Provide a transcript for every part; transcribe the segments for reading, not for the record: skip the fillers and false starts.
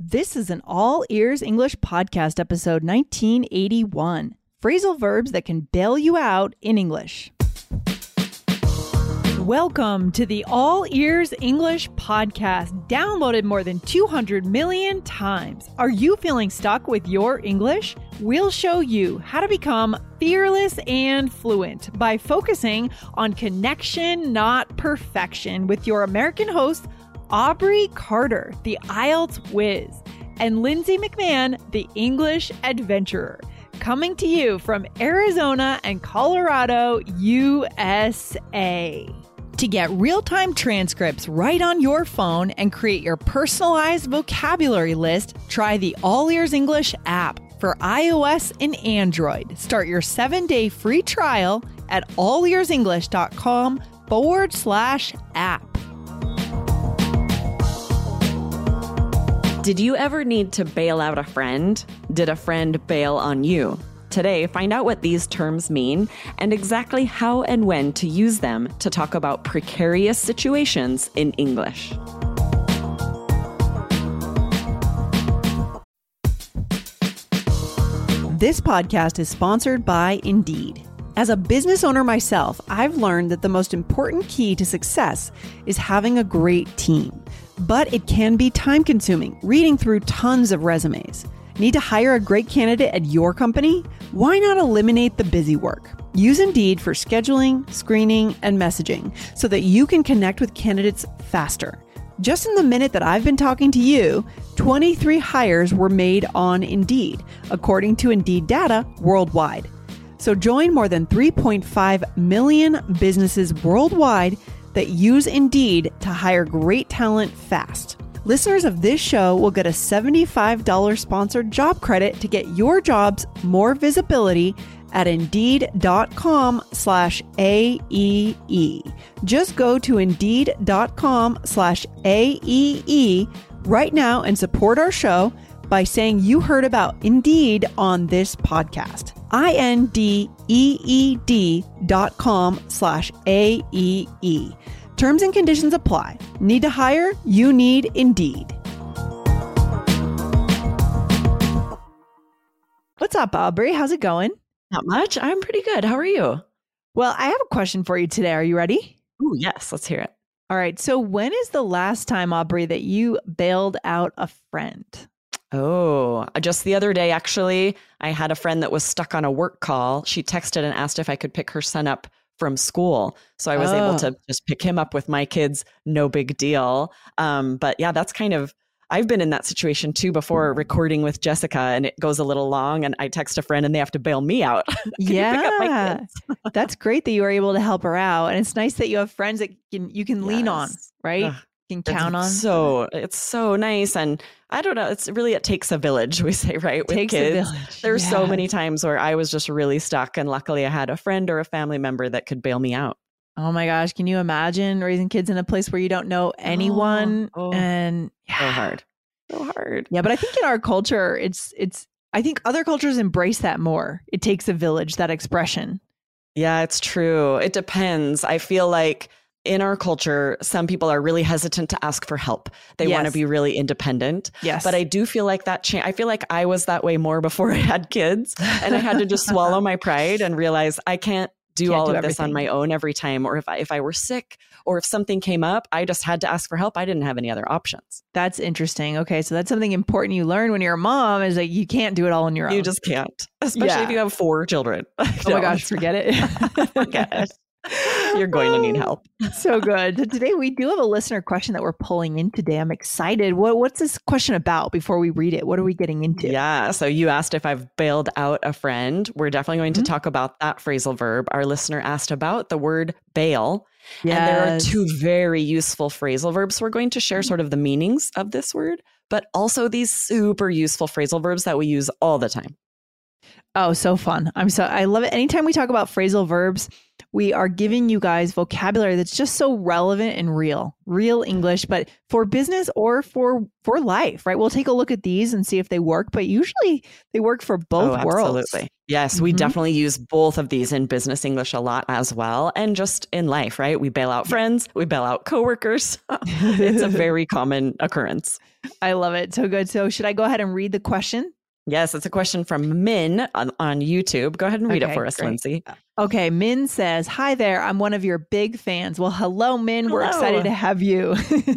This is an All Ears English podcast episode 1981. Phrasal verbs that can bail you out in English. Welcome to the All Ears English podcast, downloaded more than 200 million times. Are you feeling stuck with your English? We'll show you how to become fearless and fluent by focusing on connection, not perfection, with your American hosts, Aubrey Carter, the IELTS whiz, and Lindsay McMahon, the English adventurer, coming to you from Arizona and Colorado, USA. To get real-time transcripts right on your phone and create your personalized vocabulary list, try the All Ears English app for iOS and Android. Start your 7-day free trial at allearsenglish.com/app. Did you ever need to bail out a friend? Did a friend bail on you? Today, find out what these terms mean and exactly how and when to use them to talk about precarious situations in English. This podcast is sponsored by Indeed. As a business owner myself, I've learned that the most important key to success is having a great team. But it can be time-consuming, reading through tons of resumes. Need to hire a great candidate at your company? Why not eliminate the busy work? Use Indeed for scheduling, screening, and messaging so that you can connect with candidates faster. Just in the minute that I've been talking to you, 23 hires were made on Indeed, according to Indeed data worldwide. So join more than 3.5 million businesses worldwide that use Indeed to hire great talent fast. Listeners of this show will get a $75 sponsored job credit to get your jobs more visibility at Indeed.com/AEE. Just go to Indeed.com/AEE right now and support our show by saying you heard about Indeed on this podcast. INDEED.com/AEE. Terms and conditions apply. Need to hire? You need Indeed. What's up, Aubrey? How's it going? Not much. I'm pretty good. How are you? Well, I have a question for you today. Are you ready? Oh, yes. Let's hear it. All right. So when is the last time, Aubrey, that you bailed out a friend? Oh, just the other day, actually, I had a friend that was stuck on a work call. She texted and asked if I could pick her son up from school. So I was able to just pick him up with my kids. No big deal. But yeah, that's kind of, I've been in that situation too before, recording with Jessica, and it goes a little long and I text a friend and they have to bail me out. Yeah. Pick up my kids? That's great that you were able to help her out. And it's nice that you have friends that you can lean on, right? Ugh. You can count on. It's so nice. And I don't know, it takes a village, we say, right? With takes kids. A village. There's so many times where I was just really stuck. And luckily I had a friend or a family member that could bail me out. Oh my gosh. Can you imagine raising kids in a place where you don't know anyone? And so hard. So hard. Yeah. But I think in our culture, I think other cultures embrace that more. It takes a village, that expression. Yeah, it's true. It depends. I feel like in our culture, some people are really hesitant to ask for help. They want to be really independent. Yes. But I do feel like I feel like I was that way more before I had kids, and I had to just swallow my pride and realize I can't do all of this on my own every time. Or if I were sick or if something came up, I just had to ask for help. I didn't have any other options. That's interesting. Okay. So that's something important you learn when you're a mom, is like, you can't do it all on your own. You just can't, especially if you have 4 children. Oh my gosh, forget it. Forget it. You're going to need help. So good. So today we do have a listener question that we're pulling in today. I'm excited. What's this question about before we read it? What are we getting into? Yeah. So you asked if I've bailed out a friend. We're definitely going to talk about that phrasal verb. Our listener asked about the word bail. Yes. And there are 2 very useful phrasal verbs. We're going to share sort of the meanings of this word, but also these super useful phrasal verbs that we use all the time. Oh, so fun. I love it. Anytime we talk about phrasal verbs, we are giving you guys vocabulary that's just so relevant and real English, but for business or for life, right? We'll take a look at these and see if they work, but usually they work for both worlds. Absolutely. Yes, we definitely use both of these in business English a lot as well. And just in life, right? We bail out friends, we bail out coworkers. It's a very common occurrence. I love it. So good. So should I go ahead and read the question? Yes, it's a question from Min on YouTube. Go ahead and read it for us, great. Lindsay. Okay, Min says, "Hi there, I'm one of your big fans." Well, hello, Min. We're excited to have you.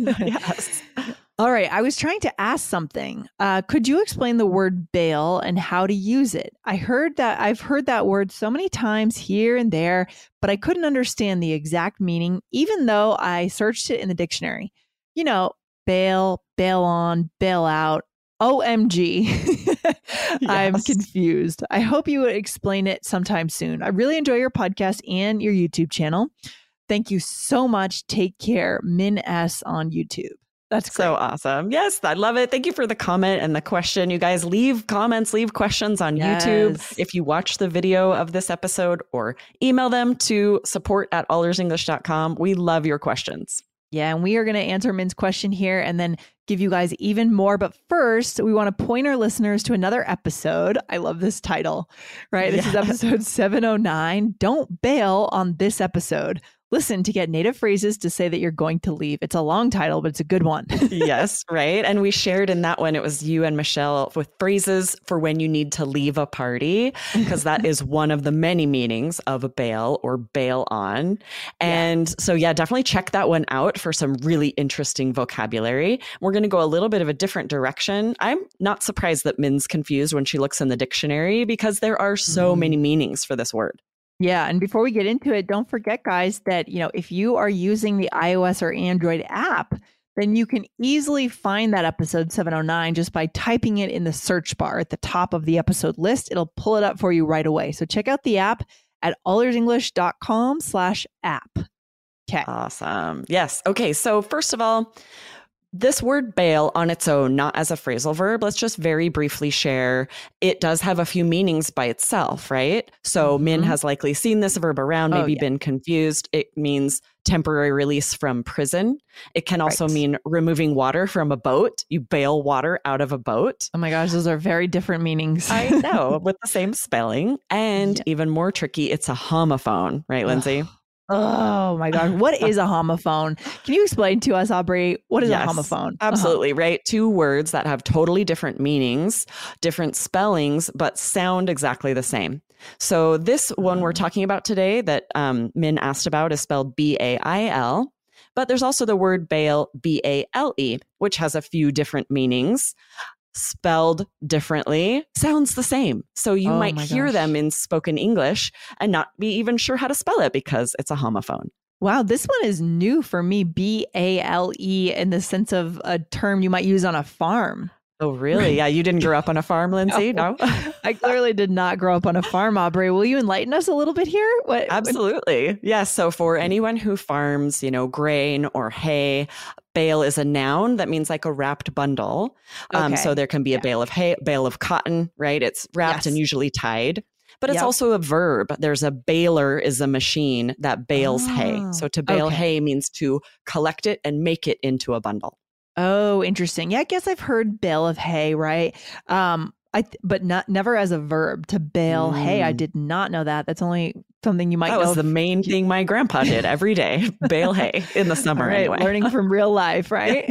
Yes. All right, I was trying to ask something. Could you explain the word bail and how to use it? I've heard that word so many times here and there, but I couldn't understand the exact meaning, even though I searched it in the dictionary. You know, bail, bail on, bail out. OMG. Yes. I'm confused. I hope you would explain it sometime soon. I really enjoy your podcast and your YouTube channel. Thank you so much. Take care. Min S on YouTube. That's great. So awesome. Yes, I love it. Thank you for the comment and the question. You guys leave comments, leave questions on YouTube. If you watch the video of this episode, or email them to support@allearsenglish.com. We love your questions. Yeah, and we are going to answer Min's question here and then give you guys even more. But first, we want to point our listeners to another episode. I love this title, right? This is episode 709. Don't bail on this episode. Listen to get native phrases to say that you're going to leave. It's a long title, but it's a good one. Yes, right. And we shared in that one, it was you and Michelle with phrases for when you need to leave a party, because that is one of the many meanings of bail or bail on. And so, definitely check that one out for some really interesting vocabulary. We're going to go a little bit of a different direction. I'm not surprised that Min's confused when she looks in the dictionary, because there are so many meanings for this word. Yeah. And before we get into it, don't forget, guys, that, if you are using the iOS or Android app, then you can easily find that episode 709 just by typing it in the search bar at the top of the episode list. It'll pull it up for you right away. So check out the app at allearsenglish.com/app. Okay. Awesome. Yes. Okay. So first of all, this word bail on its own, not as a phrasal verb, let's just very briefly share. It does have a few meanings by itself, right? So Min has likely seen this verb around, maybe been confused. It means temporary release from prison. It can also mean removing water from a boat. You bail water out of a boat. Oh my gosh, those are very different meanings. I know, with the same spelling. And even more tricky, it's a homophone, right, Lindsay? Oh my God. What is a homophone? Can you explain to us, Aubrey, what is a homophone? Absolutely. Right. Two words that have totally different meanings, different spellings, but sound exactly the same. So this one we're talking about today that Min asked about is spelled B-A-I-L. But there's also the word bail, B-A-L-E, which has a few different meanings. Spelled differently, sounds the same. So you might hear them in spoken English and not be even sure how to spell it because it's a homophone. Wow, this one is new for me, B-A-L-E, in the sense of a term you might use on a farm. Oh, really? Yeah, you didn't grow up on a farm, Lindsay? No? I clearly did not grow up on a farm, Aubrey. Will you enlighten us a little bit here? Absolutely. Yes. So for anyone who farms, grain or hay, bale is a noun that means like a wrapped bundle. So there can be a bale of hay, bale of cotton, right? It's wrapped and usually tied. But it's also a verb. There's a baler is a machine that bales hay. So to bale hay means to collect it and make it into a bundle. Oh, interesting. Yeah, I guess I've heard bale of hay, right? But never as a verb to bale hay. I did not know that. That's only something you might know. That was the main thing my grandpa did every day, bale hay in the summer anyway. Learning from real life, right?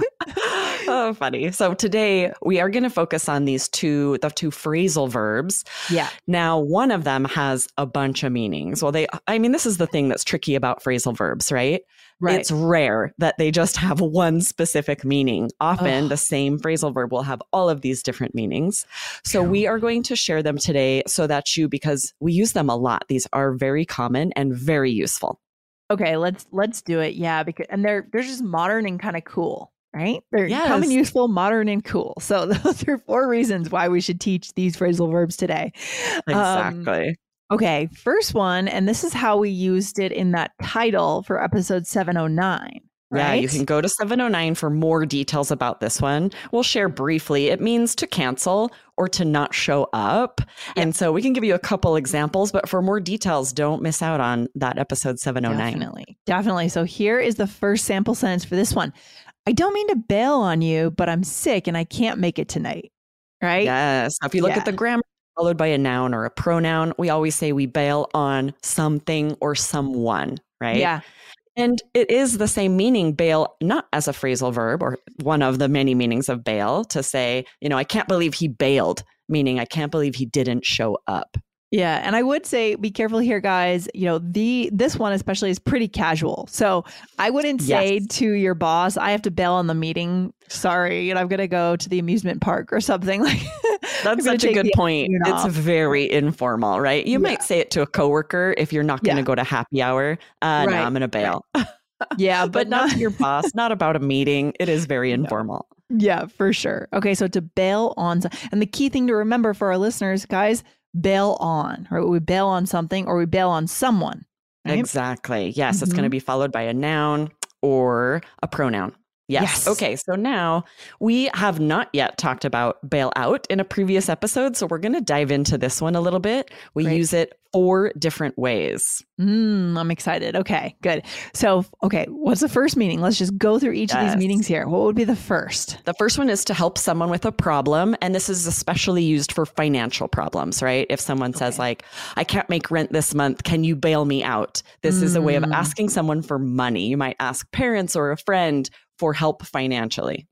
Oh, funny. So today we are going to focus on the two phrasal verbs. Yeah. Now, one of them has a bunch of meanings. Well, this is the thing that's tricky about phrasal verbs, right? Right. It's rare that they just have one specific meaning. Often the same phrasal verb will have all of these different meanings. So we are going to share them today so that because we use them a lot. These are very common and very useful. Okay, let's do it. Yeah, and they're just modern and kind of cool, right? They're common, useful, modern, and cool. So those are 4 reasons why we should teach these phrasal verbs today. Exactly. Okay, first one, and this is how we used it in that title for episode 709. right? Yeah, you can go to 709 for more details about this one. We'll share briefly. It means to cancel or to not show up. Yep. And so we can give you a couple examples, but for more details, don't miss out on that episode 709. Definitely. So here is the first sample sentence for this one. I don't mean to bail on you, but I'm sick and I can't make it tonight. Right? Yes. If you look at the grammar followed by a noun or a pronoun, we always say we bail on something or someone, right? Yeah. And it is the same meaning, bail, not as a phrasal verb or one of the many meanings of bail, to say, I can't believe he bailed, meaning I can't believe he didn't show up. Yeah. And I would say be careful here, guys. This one especially is pretty casual. So I wouldn't say to your boss, I have to bail on the meeting. Sorry. And I'm going to go to the amusement park or something like That's such a good point. It's very informal, right? You might say it to a coworker if you're not going to go to happy hour. No, I'm going to bail. Yeah. But not to your boss, not about a meeting. It is very informal. Yeah, for sure. Okay. So to bail on, and the key thing to remember for our listeners, guys, bail on, right? We bail on something or we bail on someone. Right? Exactly. Yes. It's going to be followed by a noun or a pronoun. Yes. Okay. So now we have not yet talked about bail out in a previous episode. So we're going to dive into this one a little bit. We use it 4 different ways. I'm excited. Okay, good. So, what's the first meaning? Let's just go through each of these meanings here. What would be the first? The first one is to help someone with a problem. And this is especially used for financial problems, right? If someone says like, I can't make rent this month, can you bail me out? This is a way of asking someone for money. You might ask parents or a friend for help financially.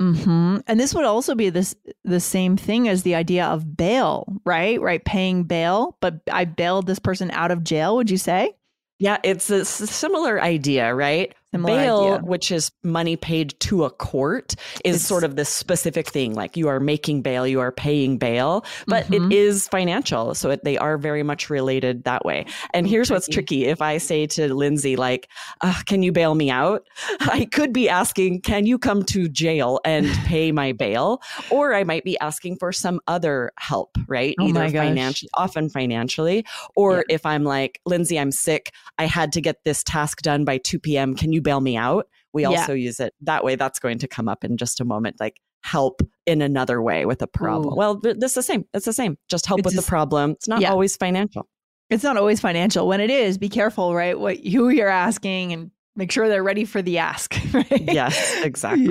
And this would also be the same thing as the idea of bail, right? Right. Paying bail, but I bailed this person out of jail, would you say? Yeah, it's a similar idea, right? Bail, which is money paid to a court, is sort of this specific thing. Like you are making bail, you are paying bail, but it is financial. So they are very much related that way. And here's what's tricky. If I say to Lindsay, like, can you bail me out? I could be asking, can you come to jail and pay my bail? Or I might be asking for some other help, right? Either financially, often financially, or if I'm like, Lindsay, I'm sick. I had to get this task done by 2 p.m. Can you bail me out? We also use it that way. That's going to come up in just a moment, like help in another way with a problem. Ooh. Well, it's the same. It's the same. Just help with the problem. It's not always financial. It's not always financial. When it is, be careful, right? Who you're asking and make sure they're ready for the ask. Right? Yes, exactly.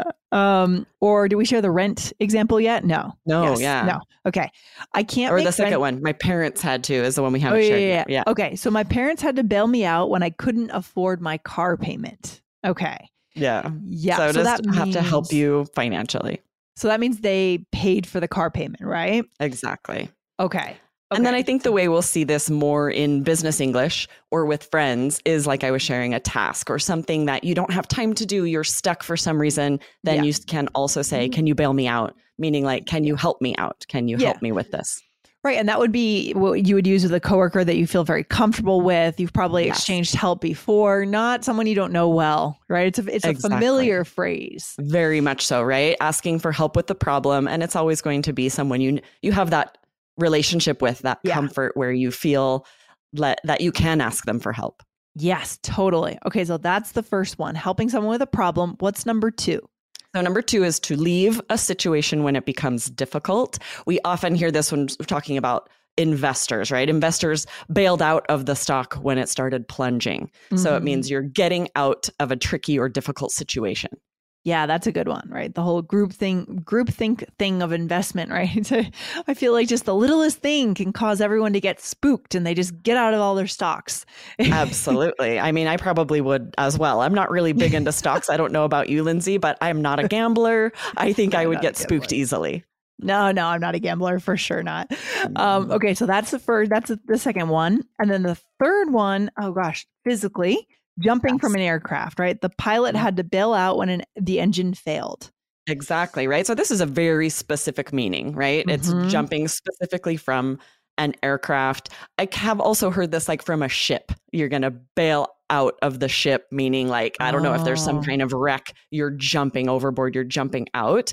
Yeah. Or do we share the rent example yet? No. No. Okay. I can't. Or the second one. My parents had to is the one we haven't shared. Yeah. Okay. So my parents had to bail me out when I couldn't afford my car payment. Okay. Yeah. Yeah. So just have to help you financially. So that means they paid for the car payment, right? Exactly. Okay. And then I think the way we'll see this more in business English or with friends is like I was sharing a task or something that you don't have time to do. You're stuck for some reason. Then you can also say, can you bail me out? Meaning like, can you help me out? Can you help me with this? Right. And that would be what you would use with a coworker that you feel very comfortable with. You've probably exchanged help before, not someone you don't know well, right? It's a familiar phrase. Very much so, right? Asking for help with the problem. And it's always going to be someone you have that relationship with, that comfort where you feel that you can ask them for help. Yes, totally. Okay, so that's the first one, helping someone with a problem. What's number 2? So number 2 is to leave a situation when it becomes difficult. We often hear this when we're talking about investors, right? Investors bailed out of the stock when it started plunging. So it means you're getting out of a tricky or difficult situation. Yeah, that's a good one, right? The whole groupthink thing of investment, right? I feel like just the littlest thing can cause everyone to get spooked and they just get out of all their stocks. Absolutely. I mean, I probably would as well. I'm not really big into stocks. I don't know about you, Lindsay, but I'm not a gambler. I think I would get spooked easily. No, I'm not a gambler, for sure not. Okay, so that's the second one. And then the third one, physically. Jumping from an aircraft, right? The pilot had to bail out when the engine failed. Exactly, right? So this is a very specific meaning, right? It's jumping specifically from an aircraft. I have also heard this like from a ship. You're going to bail out of the ship, meaning like, I don't know if there's some kind of wreck, you're jumping overboard, you're jumping out.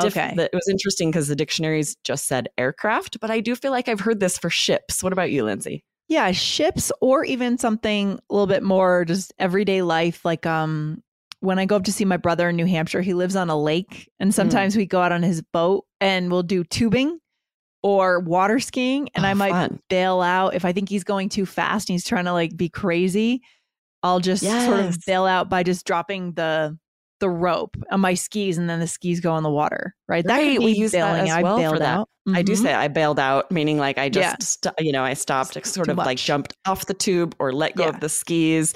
It was interesting because the dictionaries just said aircraft, but I do feel like I've heard this for ships. What about you, Lindsay? Yeah, ships, or even something a little bit more just everyday life, like when I go up to see my brother in New Hampshire, he lives on a lake, and sometimes we go out on his boat and we'll do tubing or water skiing, and I might bail out if I think he's going too fast and he's trying to like be crazy. I'll just sort of bail out by just dropping the rope on my skis, and then the skis go in the water. Right. That could be we use bailing. That as well I bailed for that. out. I do say I bailed out, meaning like I just, I stopped, sort of like jumped off the tube or let go of the skis.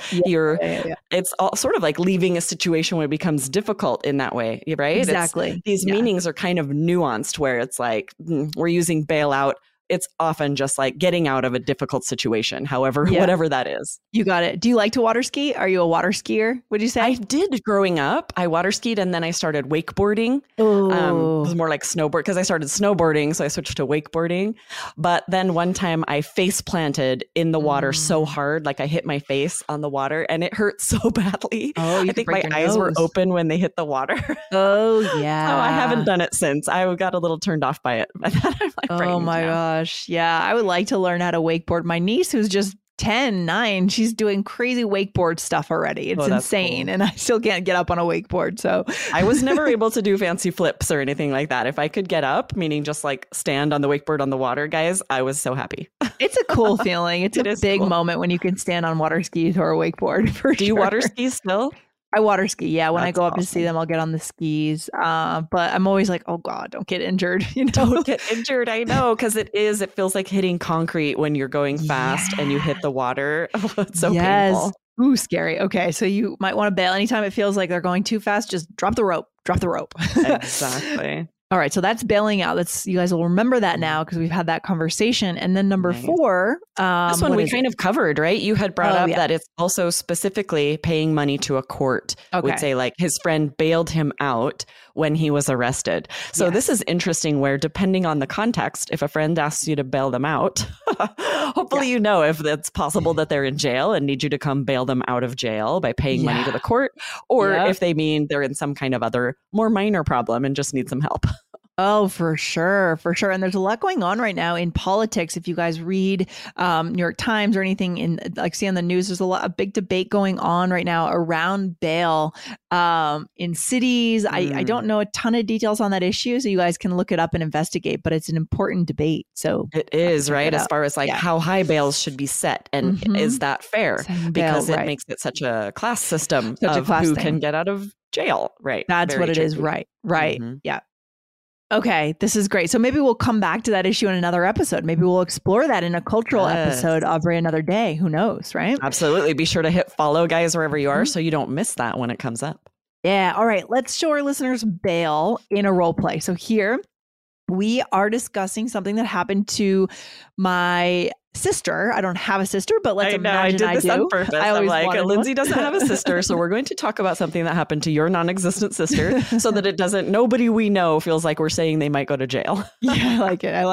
It's all sort of like leaving a situation where it becomes difficult in that way, right? Exactly. These meanings are kind of nuanced where it's like we're using bail out. It's often just like getting out of a difficult situation, however, whatever that is. You got it. Do you like to water ski? Are you a water skier? Would you say? I did growing up. I water skied and then I started wakeboarding. It was more like snowboard because I started snowboarding. So I switched to wakeboarding. But then one time I face planted in the water so hard, like I hit my face on the water and it hurt so badly. I think my eyes were open when they hit the water. Oh, yeah. So I haven't done it since. I got a little turned off by it. Oh my gosh. Yeah, I would like to learn how to wakeboard. My niece, who's just 10, 9, she's doing crazy wakeboard stuff already. It's insane. Cool. And I still can't get up on a wakeboard. So I was never able to do fancy flips or anything like that. If I could get up, meaning just like stand on the wakeboard on the water, guys, I was so happy. It's a cool feeling. It's a big moment when you can stand on water skis or a wakeboard for sure. Do you water ski still? I water ski. Yeah. When I go up to see them, I'll get on the skis. But I'm always like, oh God, don't get injured. Don't get injured. I know. Cause it feels like hitting concrete when you're going fast and you hit the water. Oh, it's so painful. Ooh, scary. Okay. So you might want to bail anytime it feels like they're going too fast. Just drop the rope. Exactly. All right. So that's bailing out. You guys will remember that now because we've had that conversation. And then number 4. This one we kind of covered, right? You had brought up that it's also specifically paying money to a court. Would say like his friend bailed him out when he was arrested. So this is interesting where depending on the context, if a friend asks you to bail them out, hopefully you know if it's possible that they're in jail and need you to come bail them out of jail by paying money to the court, or if they mean they're in some kind of other more minor problem and just need some help. Oh, for sure. For sure. And there's a lot going on right now in politics. If you guys read New York Times or anything see on the news, there's a big debate going on right now around bail in cities. I don't know a ton of details on that issue, so you guys can look it up and investigate, but it's an important debate. So it is, right? As far as how high bails should be set. And is that fair? Because it makes it such a class system of who can get out of jail. Right. That's what it is. Right. Yeah. Okay, this is great. So maybe we'll come back to that issue in another episode. Maybe we'll explore that in a cultural episode every another day. Who knows, right? Absolutely. Be sure to hit follow, guys, wherever you are, so you don't miss that when it comes up. Yeah. All right. Let's show our listeners bail in a role play. So here we are discussing something that happened to my sister. I don't have a sister, but let's imagine I do. On purpose. I'm like, Lindsay doesn't have a sister, so we're going to talk about something that happened to your non-existent sister so that nobody we know feels like we're saying they might go to jail. I like it.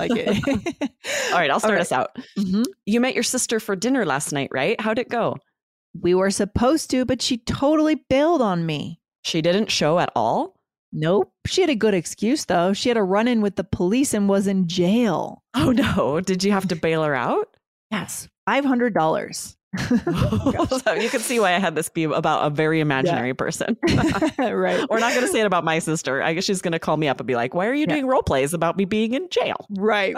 All right, I'll start us out. You met your sister for dinner last night, right? How'd it go? We were supposed to, but she totally bailed on me. She didn't show at all? Nope. She had a good excuse, though. She had a run-in with the police and was in jail. Oh, no. Did you have to bail her out? Yes. $500. So you can see why I had this be about a very imaginary person. Right. We're not going to say it about my sister. I guess she's going to call me up and be like, why are you doing role plays about me being in jail? Right.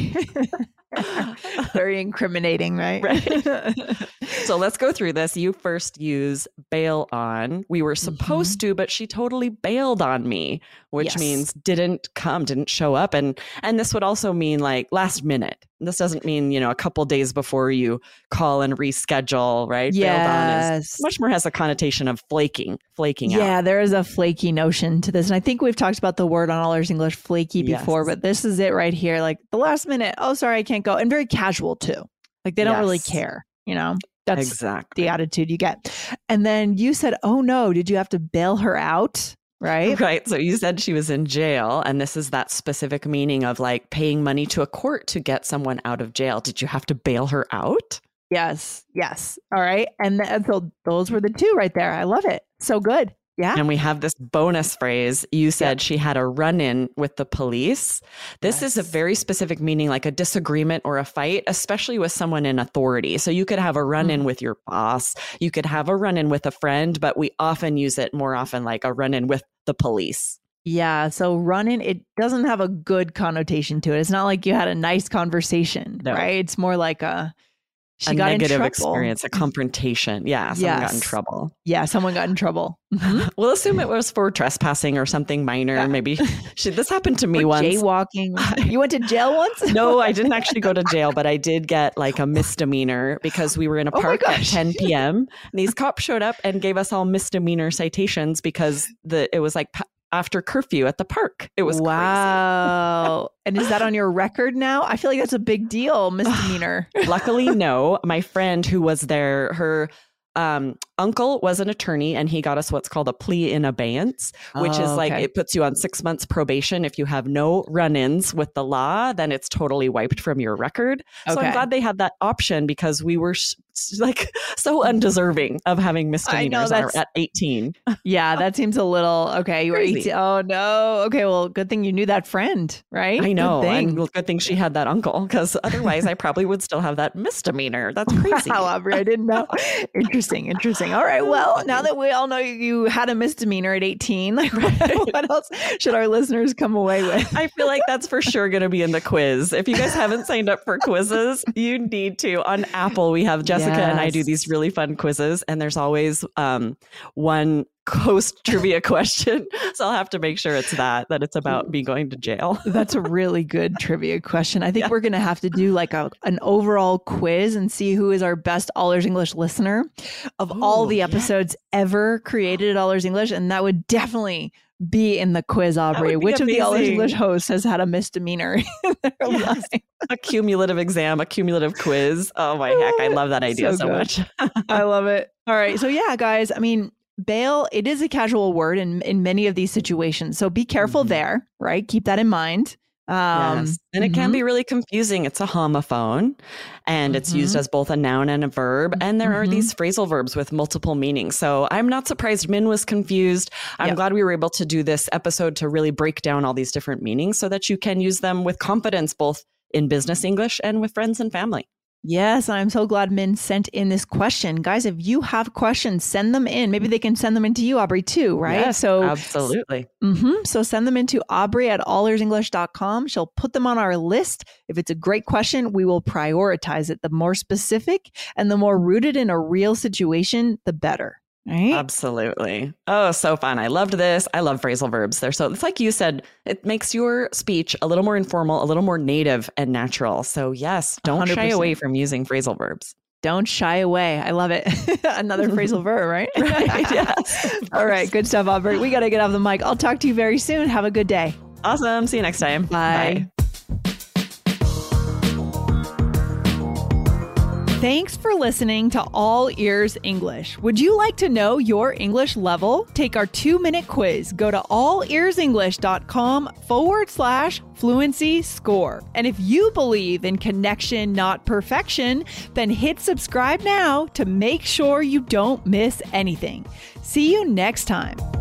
Very incriminating, right? So let's go through this. You first use bail on. We were supposed to, but she totally bailed on me, which means didn't show up. And this would also mean like last minute. This doesn't mean, a couple days before you call and reschedule, right? Yes. Bailed on is much more has a connotation of flaking out. Yeah, there is a flaky notion to this. And I think we've talked about the word on All Ears English, flaky, before, but this is it right here. Like the last minute, oh, sorry, I can't go. And very casual too. Like they don't really care, That's exactly the attitude you get. And then you said, oh no, did you have to bail her out? Right. So you said she was in jail. And this is that specific meaning of like paying money to a court to get someone out of jail. Did you have to bail her out? Yes. All right. And so those were the two right there. I love it. So good. Yeah. And we have this bonus phrase. You said she had a run-in with the police. This is a very specific meaning, like a disagreement or a fight, especially with someone in authority. So you could have a run-in with your boss. You could have a run-in with a friend, but we often use it more often like a run-in with the police. Yeah. So run-in, it doesn't have a good connotation to it. It's not like you had a nice conversation, right? It's more like she got negative in trouble. Experience, a confrontation. Yeah, someone got in trouble. Yeah, someone got in trouble. We'll assume it was for trespassing or something minor. Yeah. Maybe this happened to me once. Jaywalking. You went to jail once? No, I didn't actually go to jail, but I did get like a misdemeanor because we were in a park at 10 p.m. And these cops showed up and gave us all misdemeanor citations because it was like after curfew at the park. It was crazy. Wow. And is that on your record now? I feel like that's a big deal, misdemeanor. Luckily, no. My friend who was there, her uncle was an attorney, and he got us what's called a plea in abeyance, which is like it puts you on 6 months probation. If you have no run-ins with the law, then it's totally wiped from your record. So I'm glad they had that option because we were like so undeserving of having misdemeanors at 18. Yeah, that seems a little You were 18. Oh no. Okay, well, good thing you knew that friend, right? I know. Good thing she had that uncle, because otherwise I probably would still have that misdemeanor. That's crazy. Wow, Aubrey, I didn't know. Interesting. All right. Well, now that we all know you had a misdemeanor at 18, like what else should our listeners come away with? I feel like that's for sure going to be in the quiz. If you guys haven't signed up for quizzes, you need to. On Apple, we have Jessica and I do these really fun quizzes, and there's always one host trivia question. So I'll have to make sure it's that it's about me going to jail. That's a really good trivia question. I think we're going to have to do like an overall quiz and see who is our best All Ears English listener of all the episodes ever created at All Ears English. And that would definitely be in the quiz, Aubrey. Which amazing. Of the All Ears English hosts has had a misdemeanor in their life? A cumulative exam, a cumulative quiz. Oh my heck. I love that idea so much. I love it. All right. So yeah, guys, I mean, bail, it is a casual word in many of these situations. So be careful there, right? Keep that in mind. Yes. And it can be really confusing. It's a homophone, and it's used as both a noun and a verb. And there are these phrasal verbs with multiple meanings. So I'm not surprised Min was confused. I'm glad we were able to do this episode to really break down all these different meanings so that you can use them with confidence, both in business English and with friends and family. Yes, I'm so glad Min sent in this question. Guys, if you have questions, send them in. Maybe they can send them in to you, Aubrey, too, right? Yes, so absolutely. So send them in to Aubrey at allearsenglish.com. She'll put them on our list. If it's a great question, we will prioritize it. The more specific and the more rooted in a real situation, the better. Right? Absolutely. Oh, so fun. I loved this. I love phrasal verbs. It's like you said, it makes your speech a little more informal, a little more native and natural. So yes, don't 100%. Shy away from using phrasal verbs. Don't shy away. I love it. Another phrasal verb, right? Right. Yes. All right. Good stuff, Aubrey. We got to get off the mic. I'll talk to you very soon. Have a good day. Awesome. See you next time. Bye. Thanks for listening to All Ears English. Would you like to know your English level? Take our 2-minute quiz. Go to allearsenglish.com/fluency score. And if you believe in connection, not perfection, then hit subscribe now to make sure you don't miss anything. See you next time.